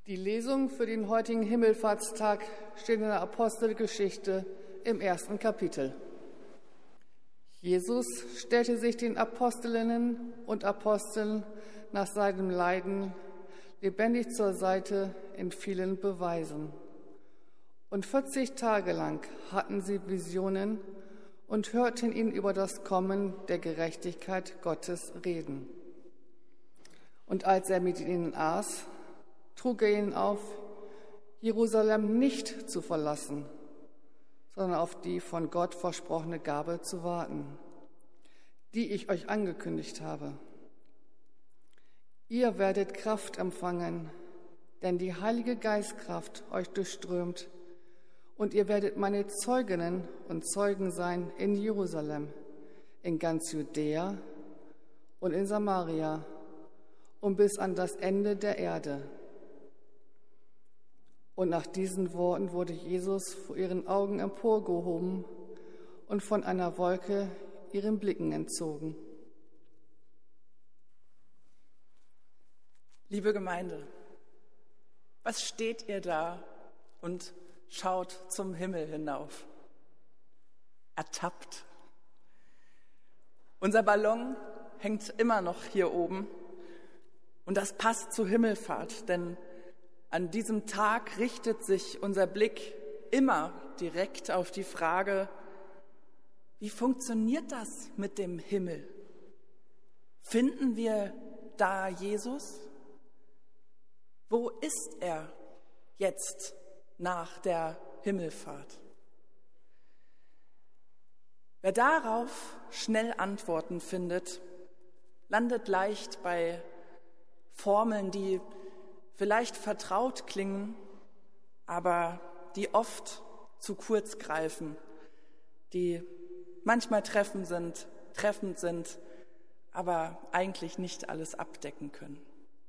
Die Lesung für den heutigen Himmelfahrtstag steht in der Apostelgeschichte im 1. Kapitel. Jesus stellte sich den Apostelinnen und Aposteln nach seinem Leiden lebendig zur Seite in vielen Beweisen. Und 40 Tage lang hatten sie Visionen und hörten ihn über das Kommen der Gerechtigkeit Gottes reden. Und als er mit ihnen aß, trug er ihnen auf, Jerusalem nicht zu verlassen, sondern auf die von Gott versprochene Gabe zu warten, die ich euch angekündigt habe. Ihr werdet Kraft empfangen, denn die Heilige Geistkraft euch durchströmt, und ihr werdet meine Zeuginnen und Zeugen sein in Jerusalem, in ganz Judäa und in Samaria und bis an das Ende der Erde. Und nach diesen Worten wurde Jesus vor ihren Augen emporgehoben und von einer Wolke ihren Blicken entzogen. Liebe Gemeinde, was steht ihr da und schaut zum Himmel hinauf? Ertappt. Unser Ballon hängt immer noch hier oben und das passt zur Himmelfahrt, denn an diesem Tag richtet sich unser Blick immer direkt auf die Frage, wie funktioniert das mit dem Himmel? Finden wir da Jesus? Wo ist er jetzt nach der Himmelfahrt? Wer darauf schnell Antworten findet, landet leicht bei Formeln, die vielleicht vertraut klingen, aber die oft zu kurz greifen, die manchmal treffend sind, aber eigentlich nicht alles abdecken können.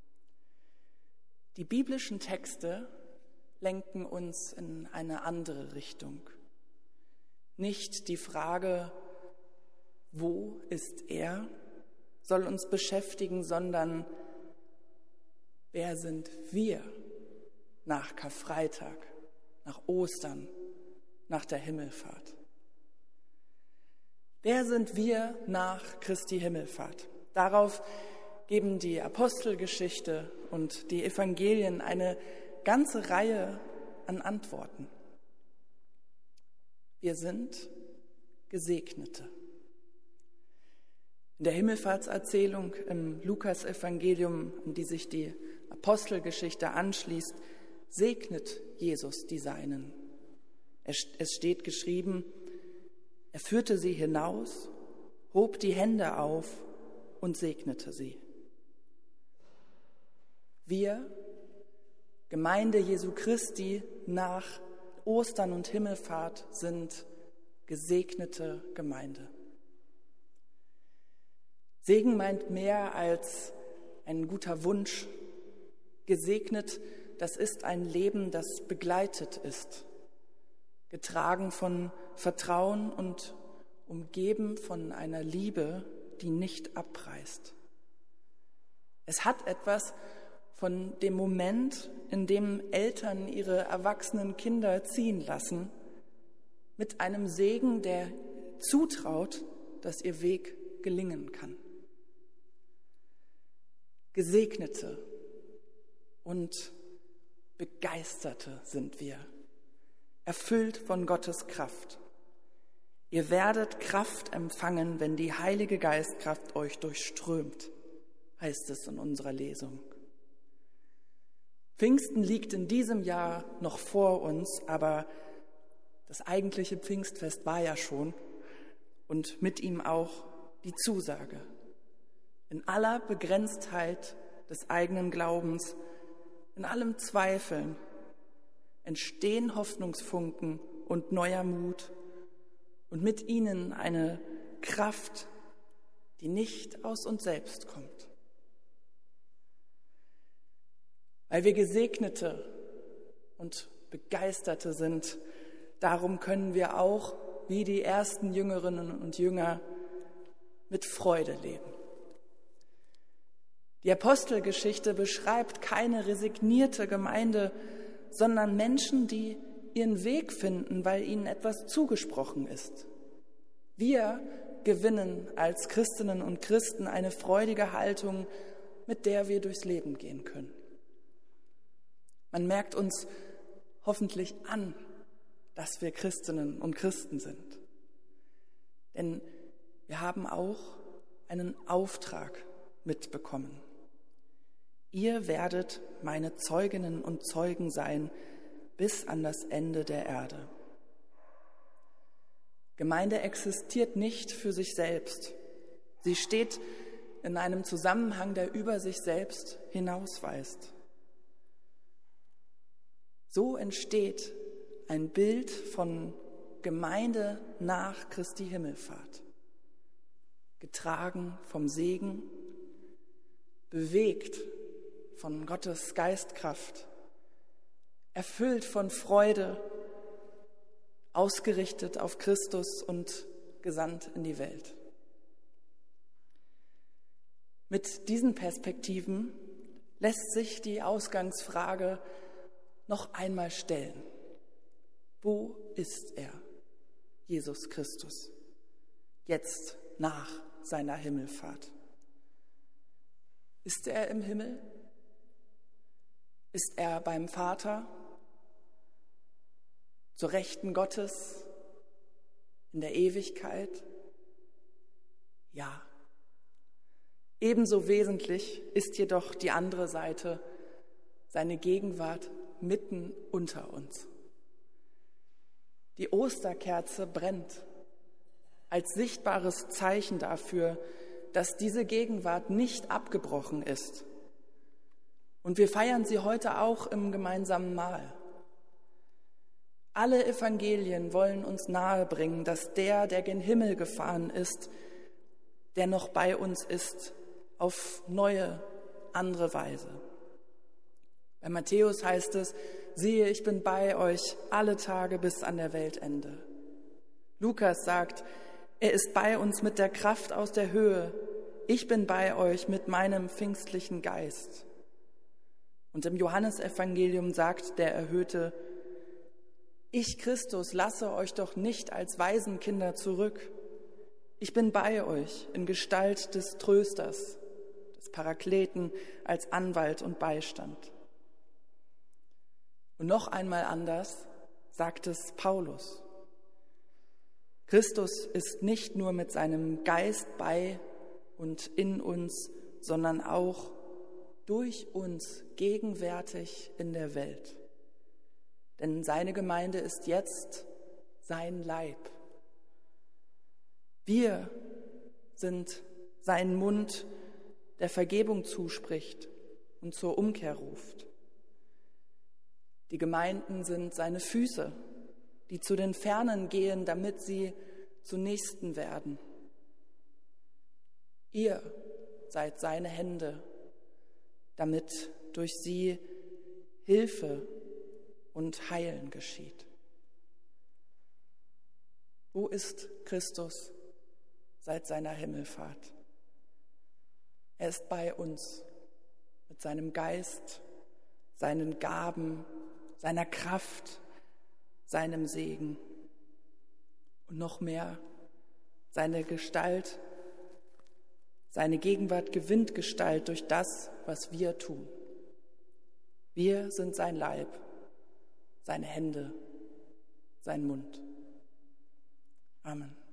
Die biblischen Texte lenken uns in eine andere Richtung. Nicht die Frage, wo ist er, soll uns beschäftigen, sondern wer sind wir nach Karfreitag, nach Ostern, nach der Himmelfahrt? Wer sind wir nach Christi Himmelfahrt? Darauf geben die Apostelgeschichte und die Evangelien eine ganze Reihe an Antworten. Wir sind Gesegnete. In der Himmelfahrtserzählung im Lukas-Evangelium, an die sich die Apostelgeschichte anschließt, segnet Jesus die Seinen. Es steht geschrieben, er führte sie hinaus, hob die Hände auf und segnete sie. Wir, Gemeinde Jesu Christi nach Ostern und Himmelfahrt, sind gesegnete Gemeinde. Segen meint mehr als ein guter Wunsch. Gesegnet, das ist ein Leben, das begleitet ist, getragen von Vertrauen und umgeben von einer Liebe, die nicht abreißt. Es hat etwas von dem Moment, in dem Eltern ihre erwachsenen Kinder ziehen lassen, mit einem Segen, der zutraut, dass ihr Weg gelingen kann. Gesegnete und Begeisterte sind wir, erfüllt von Gottes Kraft. Ihr werdet Kraft empfangen, wenn die Heilige Geistkraft euch durchströmt, heißt es in unserer Lesung. Pfingsten liegt in diesem Jahr noch vor uns, aber das eigentliche Pfingstfest war ja schon und mit ihm auch die Zusage. In aller Begrenztheit des eigenen Glaubens, in allem Zweifeln, entstehen Hoffnungsfunken und neuer Mut und mit ihnen eine Kraft, die nicht aus uns selbst kommt. Weil wir Gesegnete und Begeisterte sind, darum können wir auch, wie die ersten Jüngerinnen und Jünger, mit Freude leben. Die Apostelgeschichte beschreibt keine resignierte Gemeinde, sondern Menschen, die ihren Weg finden, weil ihnen etwas zugesprochen ist. Wir gewinnen als Christinnen und Christen eine freudige Haltung, mit der wir durchs Leben gehen können. Man merkt uns hoffentlich an, dass wir Christinnen und Christen sind. Denn wir haben auch einen Auftrag mitbekommen. Ihr werdet meine Zeuginnen und Zeugen sein bis an das Ende der Erde. Gemeinde existiert nicht für sich selbst. Sie steht in einem Zusammenhang, der über sich selbst hinausweist. So entsteht ein Bild von Gemeinde nach Christi Himmelfahrt, getragen vom Segen, bewegt von Gottes Geistkraft, erfüllt von Freude, ausgerichtet auf Christus und gesandt in die Welt. Mit diesen Perspektiven lässt sich die Ausgangsfrage noch einmal stellen. Wo ist er, Jesus Christus, jetzt nach seiner Himmelfahrt? Ist er im Himmel? Ist er beim Vater, zur Rechten Gottes, in der Ewigkeit? Ja. Ebenso wesentlich ist jedoch die andere Seite, seine Gegenwart mitten unter uns. Die Osterkerze brennt als sichtbares Zeichen dafür, dass diese Gegenwart nicht abgebrochen ist. Und wir feiern sie heute auch im gemeinsamen Mahl. Alle Evangelien wollen uns nahebringen, dass der gen Himmel gefahren ist, der noch bei uns ist, auf neue, andere Weise. Bei Matthäus heißt es, siehe, ich bin bei euch alle Tage bis an der Weltende. Lukas sagt, er ist bei uns mit der Kraft aus der Höhe. Ich bin bei euch mit meinem pfingstlichen Geist. Und im Johannesevangelium sagt der Erhöhte, ich, Christus, lasse euch doch nicht als Waisenkinder zurück. Ich bin bei euch in Gestalt des Trösters, des Parakleten, als Anwalt und Beistand. Und noch einmal anders sagt es Paulus. Christus ist nicht nur mit seinem Geist bei und in uns, sondern auch durch uns gegenwärtig in der Welt. Denn seine Gemeinde ist jetzt sein Leib. Wir sind sein Mund, der Vergebung zuspricht und zur Umkehr ruft. Die Gemeinden sind seine Füße, die zu den Fernen gehen, damit sie zu Nächsten werden. Ihr seid seine Hände, damit durch sie Hilfe und Heilen geschieht. Wo ist Christus seit seiner Himmelfahrt? Er ist bei uns mit seinem Geist, seinen Gaben, seiner Kraft, seinem Segen und noch mehr seine Gestalt. Seine Gegenwart gewinnt Gestalt durch das, was wir tun. Wir sind sein Leib, seine Hände, sein Mund. Amen.